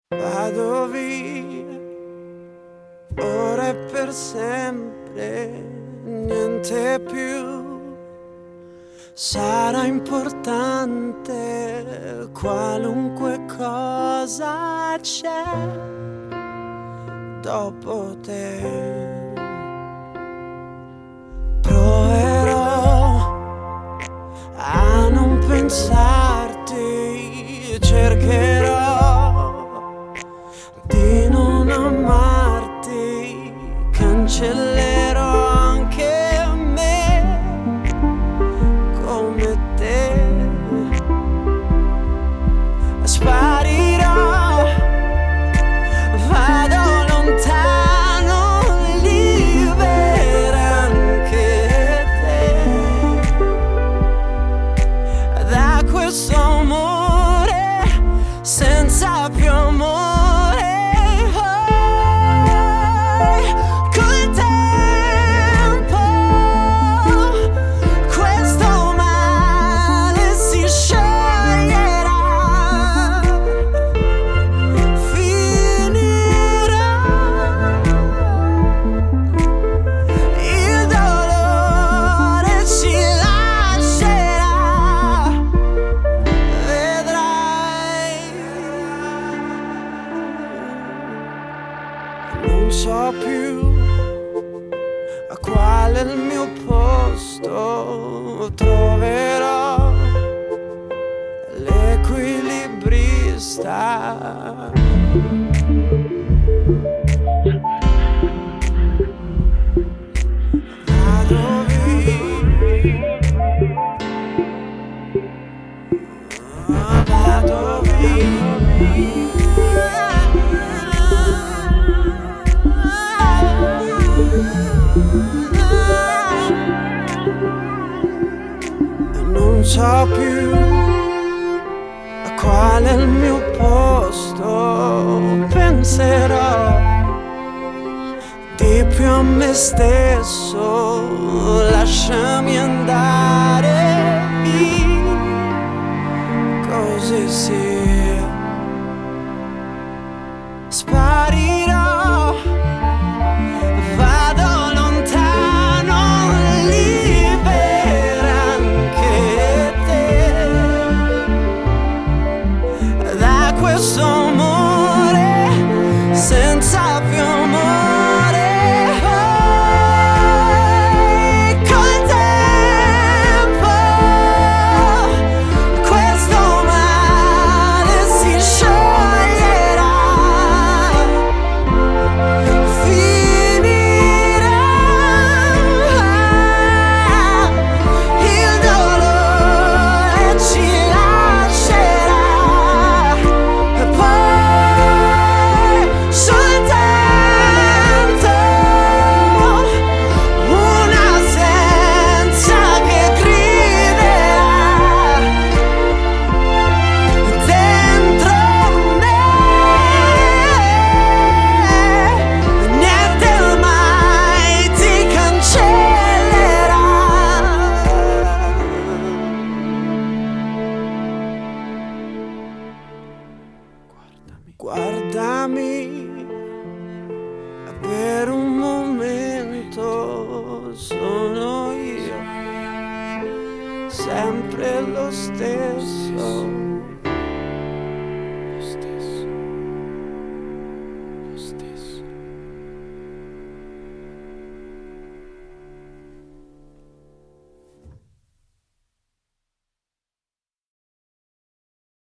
Vado via, ora e per sempre, niente più sarà importante, qualunque cosa c'è dopo te. Proverò a non pensarti, cercherò di non amarti, cancellerò anche me come te. Sparirò, vado lontano, libera anche te da questo amore senza più amore. Non so più a quale è il mio posto, troverò l'equilibrista. Vado via, vado via. Non so più a quale è il mio posto, penserò di più a me stesso, lasciami andare via, così sia. Sparirò, vado lontano, libera anche te da questo amore senza più amore. Col tempo questo male si scioglierà, finirà, il dolore ci lascerà e poi soltanto un'assenza che griderà dentro me, niente mai ti cancellerà. Guardami, per un momento sono io, sempre lo stesso.